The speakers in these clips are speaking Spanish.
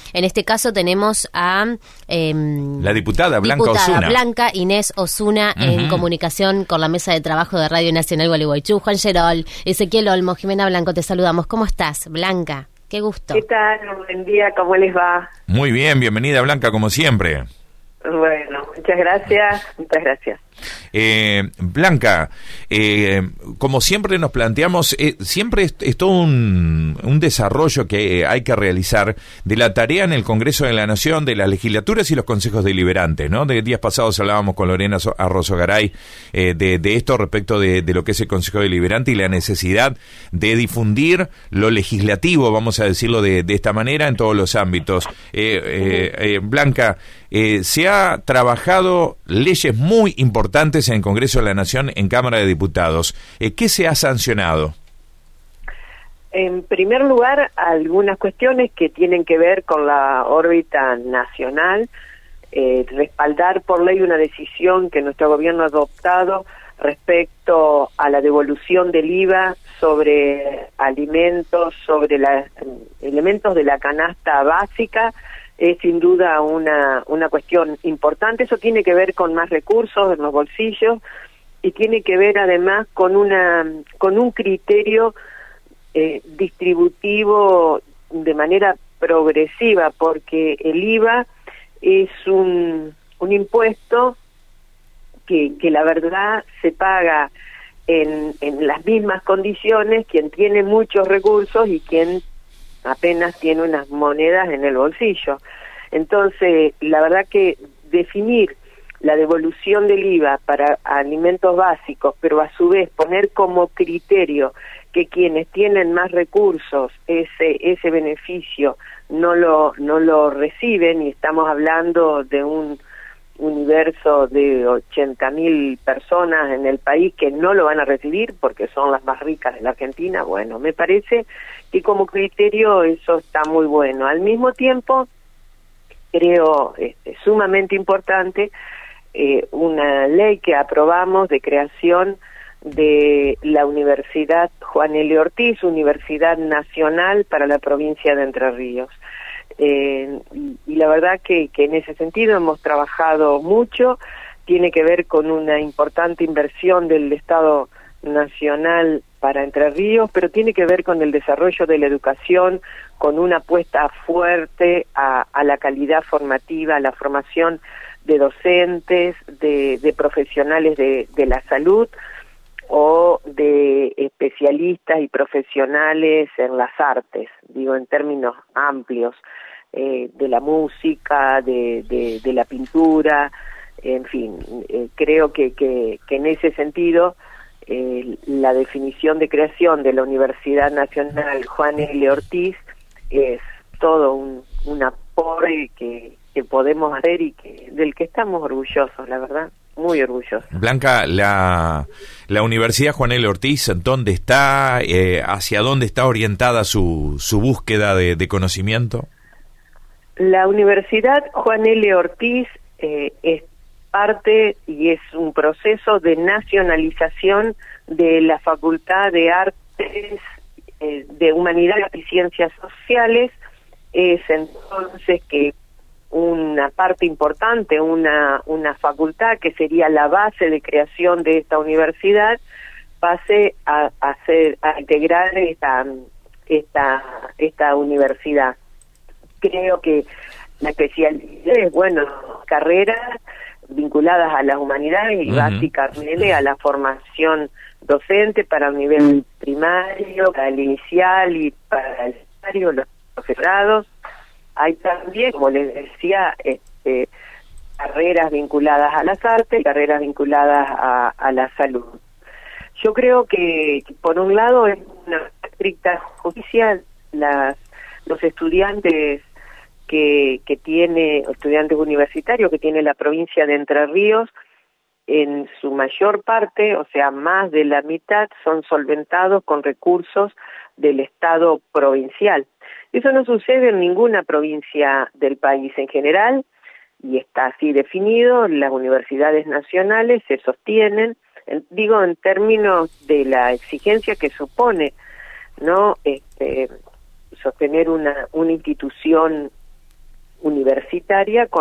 En este caso tenemos a la diputada Osuna. Blanca Inés Osuna, en comunicación con la mesa de trabajo de Radio Nacional Gualeguaychú. Juan Gerol, Ezequiel Olmo, Jimena Blanco, te saludamos. ¿Cómo estás, Blanca? Qué gusto. ¿Qué tal? Buen día, ¿cómo les va? Muy bien, bienvenida Blanca, como siempre. Bueno, muchas gracias, Blanca, como siempre nos planteamos, siempre es todo un desarrollo que hay que realizar de la tarea en el Congreso de la Nación, de las legislaturas y los consejos deliberantes, ¿no? De días pasados hablábamos con Lorena Arrozogaray de esto respecto de lo que es el Consejo Deliberante y la necesidad de difundir lo legislativo, vamos a decirlo de esta manera, en todos los ámbitos. Blanca, se ha trabajado leyes muy importantes en el Congreso de la Nación, en Cámara de Diputados. ¿Qué se ha sancionado? En primer lugar, algunas cuestiones que tienen que ver con la órbita nacional, respaldar por ley una decisión que nuestro gobierno ha adoptado respecto a la devolución del IVA sobre alimentos, sobre elementos de la canasta básica. Es sin duda una cuestión importante. Eso tiene que ver con más recursos en los bolsillos y tiene que ver además con un criterio distributivo de manera progresiva, porque el IVA es un impuesto que la verdad se paga en las mismas condiciones quien tiene muchos recursos y quien apenas tiene unas monedas en el bolsillo. Entonces, la verdad que definir la devolución del IVA para alimentos básicos, pero a su vez poner como criterio que quienes tienen más recursos ese beneficio no lo reciben, y estamos hablando de un universo de 80.000 personas en el país que no lo van a recibir porque son las más ricas de la Argentina. Bueno, me parece que como criterio eso está muy bueno. Al mismo tiempo, creo sumamente importante una ley que aprobamos de creación de la Universidad Juan L. Ortiz, Universidad Nacional para la provincia de Entre Ríos. Y la verdad que en ese sentido hemos trabajado mucho. Tiene que ver con una importante inversión del Estado Nacional para Entre Ríos, pero tiene que ver con el desarrollo de la educación, con una apuesta fuerte a la calidad formativa, a la formación de docentes, de profesionales de la salud o de especialistas y profesionales en las artes, digo en términos amplios, de la música, de la pintura, en fin. Creo que en ese sentido la definición de creación de la Universidad Nacional Juan L. Ortiz es todo un aporte que podemos hacer y del que estamos orgullosos, la verdad. Muy orgulloso. Blanca, la Universidad Juan L. Ortiz, ¿dónde está? ¿Hacia dónde está orientada su búsqueda de conocimiento? La Universidad Juan L. Ortiz es parte y es un proceso de nacionalización de la Facultad de Artes, de Humanidades y Ciencias Sociales. Es entonces que una parte importante, una facultad que sería la base de creación de esta universidad, pase a integrar esta universidad. Creo que la especialidad es, carreras vinculadas a las humanidades y básicamente a la formación docente para el nivel primario, para el inicial y para el secundario, los profesorados. Hay también, como les decía, carreras vinculadas a las artes, carreras vinculadas a la salud. Yo creo que, por un lado, es una estricta justicia los estudiantes que tiene, estudiantes universitarios que tiene la provincia de Entre Ríos, en su mayor parte, o sea, más de la mitad, son solventados con recursos del Estado provincial. Eso no sucede en ninguna provincia del país en general, y está así definido. Las universidades nacionales se sostienen, en términos de la exigencia que supone, ¿no? Sostener una institución universitaria con...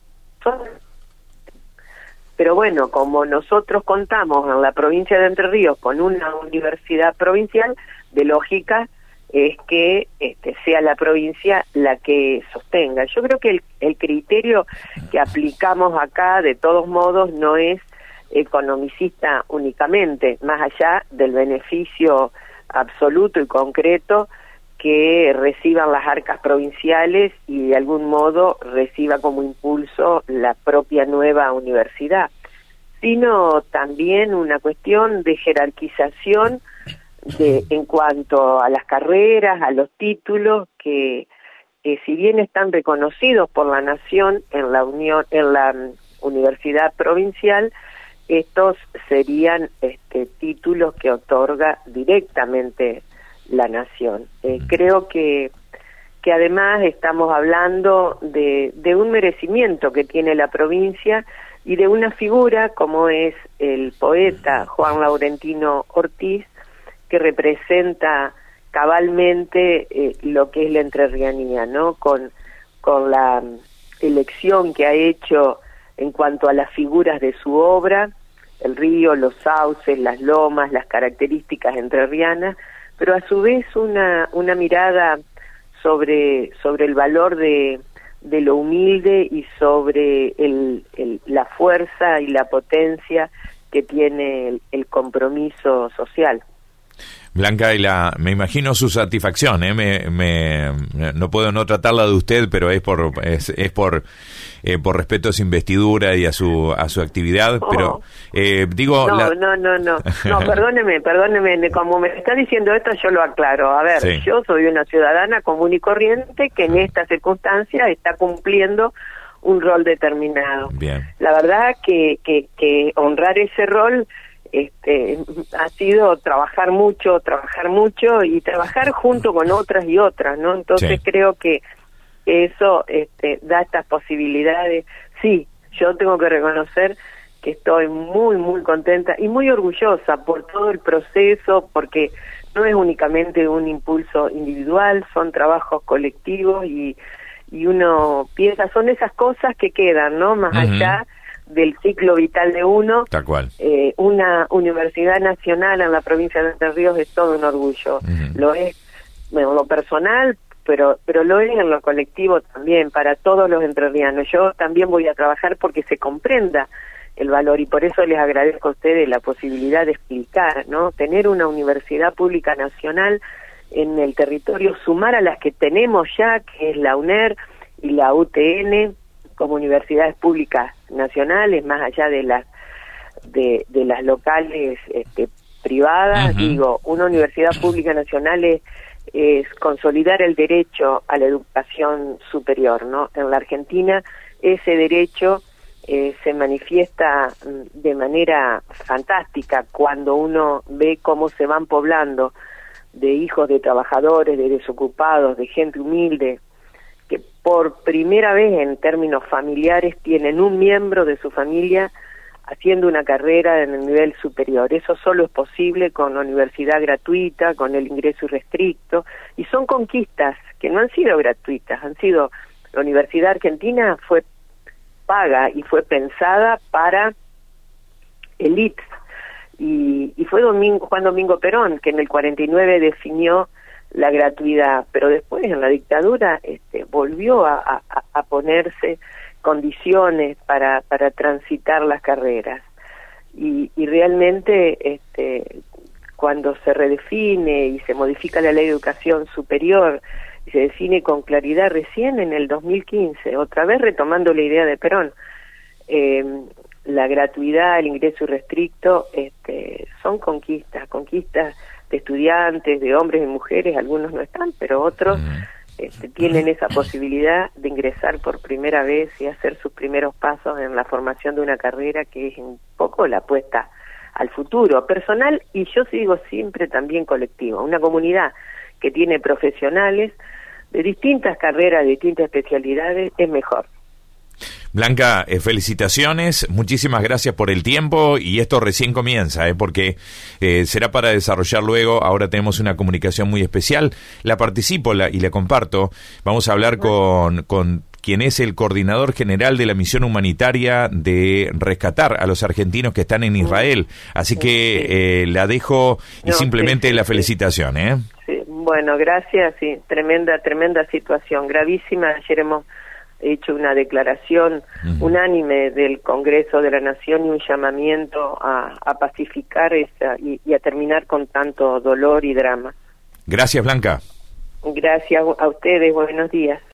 Pero bueno, como nosotros contamos en la provincia de Entre Ríos con una universidad provincial, de lógica es que sea la provincia la que sostenga. Yo creo que el criterio que aplicamos acá, de todos modos, no es economicista únicamente, más allá del beneficio absoluto y concreto que reciban las arcas provinciales y de algún modo reciba como impulso la propia nueva universidad, sino también una cuestión de jerarquización en cuanto a las carreras, a los títulos que si bien están reconocidos por la nación en la universidad provincial, estos serían títulos que otorga directamente la nación. Creo que además estamos hablando de un merecimiento que tiene la provincia y de una figura como es el poeta Juan Laurentino Ortiz, que representa cabalmente lo que es la entrerrianía, ¿no? Con la elección que ha hecho en cuanto a las figuras de su obra, el río, los sauces, las lomas, las características entrerrianas, pero a su vez una mirada sobre el valor de lo humilde y sobre la fuerza y la potencia que tiene el compromiso social. Blanca, me imagino su satisfacción, no puedo no tratarla de usted, pero es por respeto a su investidura y a su actividad, pero digo... No, perdóneme, como me está diciendo esto yo lo aclaro. A ver, sí. Yo soy una ciudadana común y corriente que en esta circunstancia está cumpliendo un rol determinado. Bien. La verdad que honrar ese rol ha sido trabajar mucho y trabajar junto con otras y otras, ¿no? Entonces sí. Creo que eso da estas posibilidades. Sí, yo tengo que reconocer que estoy muy, muy contenta y muy orgullosa por todo el proceso, porque no es únicamente un impulso individual, son trabajos colectivos y uno piensa, son esas cosas que quedan, ¿no? Más allá del ciclo vital de uno. Tal cual. Una universidad nacional en la provincia de Entre Ríos es todo un orgullo. Lo es en lo personal, pero lo es en lo colectivo también, para todos los entrerrianos. Yo también voy a trabajar porque se comprenda el valor, y por eso les agradezco a ustedes la posibilidad de explicar, ¿no? Tener una universidad pública nacional en el territorio, sumar a las que tenemos ya, que es la UNER y la UTN, como universidades públicas nacionales, más allá de las locales privadas. Digo, una universidad pública nacional es consolidar el derecho a la educación superior, ¿no? En la Argentina ese derecho se manifiesta de manera fantástica cuando uno ve cómo se van poblando de hijos de trabajadores, de desocupados, de gente humilde, que por primera vez en términos familiares tienen un miembro de su familia haciendo una carrera en el nivel superior. Eso solo es posible con la universidad gratuita, con el ingreso irrestricto, y son conquistas que no han sido gratuitas, la Universidad Argentina fue paga y fue pensada para élites, y fue Juan Domingo Perón que en el 49 definió la gratuidad, pero después en la dictadura volvió a ponerse condiciones para transitar las carreras, y realmente cuando se redefine y se modifica la ley de educación superior y se define con claridad recién en el 2015, otra vez retomando la idea de Perón, la gratuidad, el ingreso irrestricto, son conquistas de estudiantes, de hombres y mujeres. Algunos no están, pero otros tienen esa posibilidad de ingresar por primera vez y hacer sus primeros pasos en la formación de una carrera que es un poco la apuesta al futuro personal, y yo sigo siempre también colectivo. Una comunidad que tiene profesionales de distintas carreras, de distintas especialidades, es mejor. Blanca, felicitaciones, muchísimas gracias por el tiempo, y esto recién comienza, porque será para desarrollar luego. Ahora tenemos una comunicación muy especial, la participo y la comparto. Vamos a hablar con quien es el coordinador general de la misión humanitaria de rescatar a los argentinos que están en Israel. Así que la dejo y simplemente la felicitación. Sí, bueno, gracias. Sí, tremenda situación, gravísima. Ayer hemos hecho una declaración unánime del Congreso de la Nación y un llamamiento a pacificar y a terminar con tanto dolor y drama. Gracias, Blanca. Gracias a ustedes, buenos días.